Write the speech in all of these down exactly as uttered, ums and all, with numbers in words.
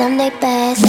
Sunday best.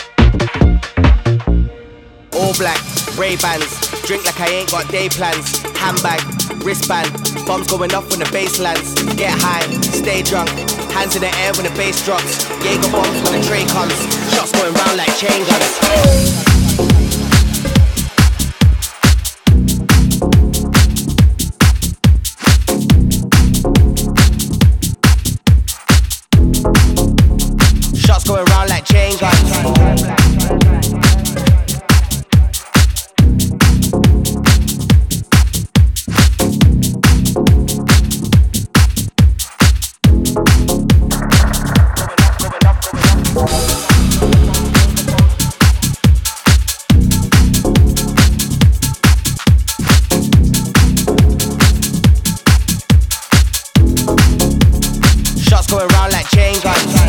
Ray-Bans, drink like I ain't got day plans. handbag, wristband, bombs going off when the bass lands. Get high, stay drunk, hands in the air when the bass drops. Jaeger bombs when the tray comes, shots going round like chain guns. Going round like chain guns. Shots going round like chain guns.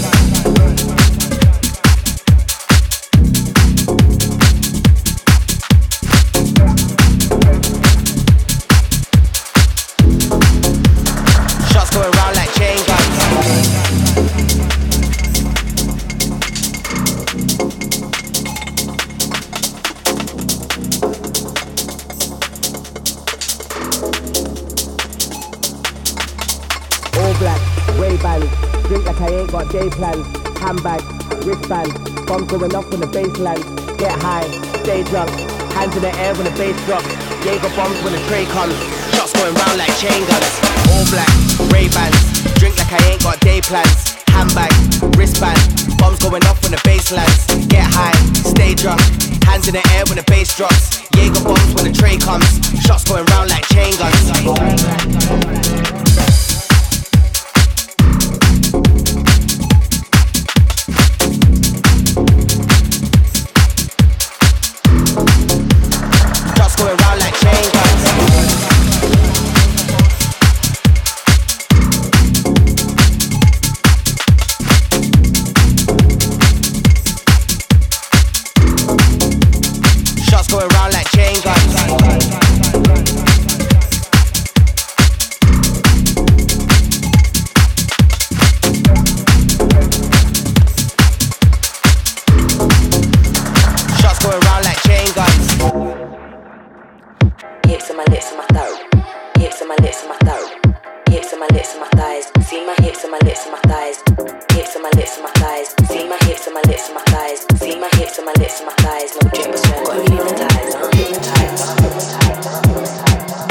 Drink like I ain't got day plans. Handbag, wristband, bombs going off when the bass lands. Get high, stay drunk, hands in the air when the bass drops. Jaeger bombs when the tray comes, shots going round like chain guns. All black, Ray-Bans, drink like I ain't got day plans. Handbag, wristband, bombs going off when the bass lands. Get high, stay drunk, hands in the air when the bass drops. Jaeger bombs when the tray comes, shots going round like chain guns. Going round like chain guns. Shots going round like chain guns. Shots going round like chain guns. Hips and my lips and my throat. Hips and my lips and my throat. Hips and my lips and my thighs. See my hips and my lips and my thighs. Hips and my lips and my thighs. See my hips and my lips and my thighs. See my hips and my lips and my thighs. No drink, but swear, got me hypnotized. I'm hypnotized. I'm hypnotized.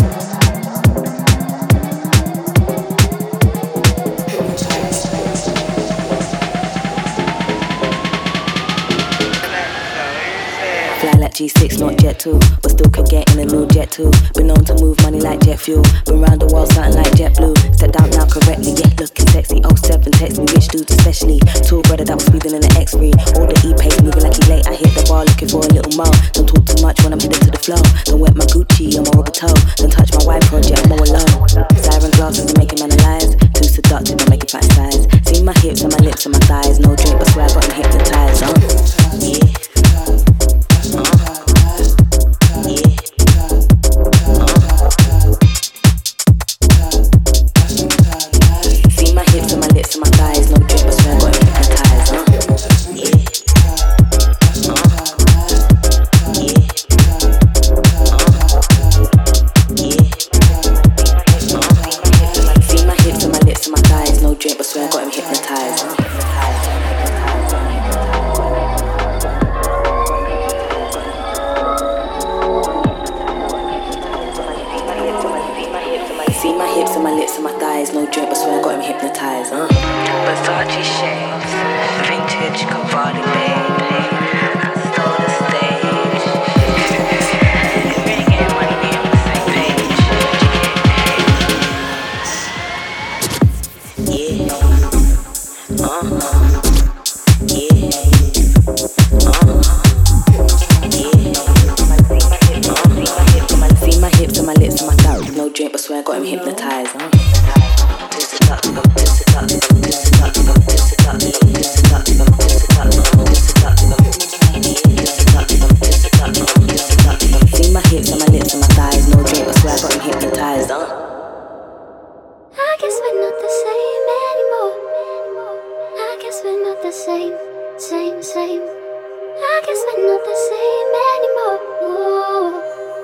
Fly like G six, not Jet two, but still could get in a new Jet two. Been known to move money like jet fuel. Been round the world, something like JetBlue. Stepped out now correctly, yeah, looking sexy. oh seven, text me, rich dudes especially. Tool brother that was speeding in the X three. All the E-Pace moving like he late. I hit the bar looking for a little more. Don't talk too much when I'm headed to the flow. Don't wet my Gucci on my rubber toe. Don't touch my white project, I'm all alone. Siren glasses are making man alive. Too seductive, I'm making fantasize. See my hips and my lips and my thighs. No drink, but swear I got him hypnotized. Uh, yeah.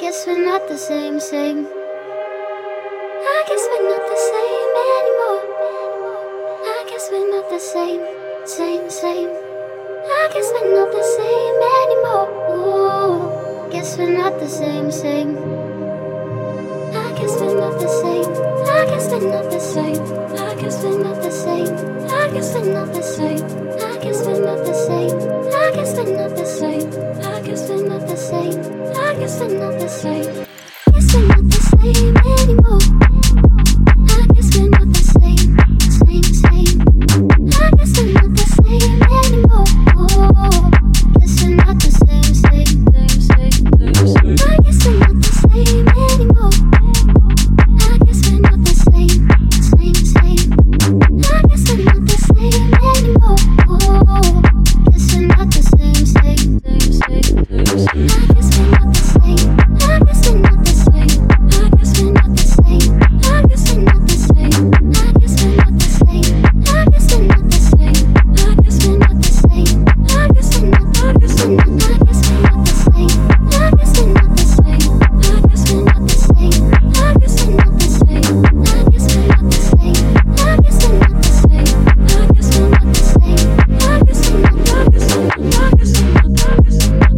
guess we're not the same, same. I guess we're not the same anymore. I guess we're not the same, same, same. I guess we're not the same anymore. Ooh, guess we're not the same, same. I guess we're not the same. I guess we're not the same. I guess we're not the same. I guess we're not the same. I guess we're not the same. I guess we're not the same. I guess we're not the same. I guess we're not the same. Guess we're not the same anymore. I guess we're not the same, same, same. I guess we're not the same anymore. Oh, guess we're not the same, same, same, same, same. I guess we're not the same anymore. I guess we're not the same, same, same. I guess we're not the same anymore. Oh, guess we're not the same, same, same, same, same. I guess we're not the same. I guess we're not the same. I guess we're not the same. I guess we're not the same. I guess we're not the same. I guess we're not the same. I guess we're not the same. I guess we're not. I guess we're not. I guess we're not the same. I guess we're not the same. I guess we're not the same. I guess we're not the same. I guess we're not the same. I guess we're not the same. I guess we're not the same. I guess we're not. I guess we're not. I guess we're not. I guess we're not.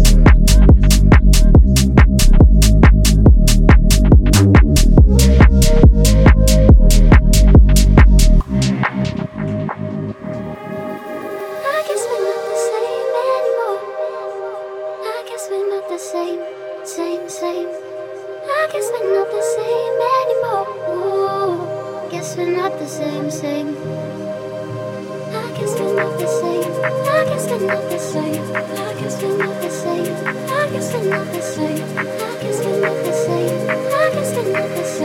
Same, same, same. I guess we're not the same anymore. Ooh, guess we're not the same, same. I guess we're not the same. I guess we're not the same. I guess we're not the same. I guess we're not the same. I guess we're not the same. I guess we're not the same.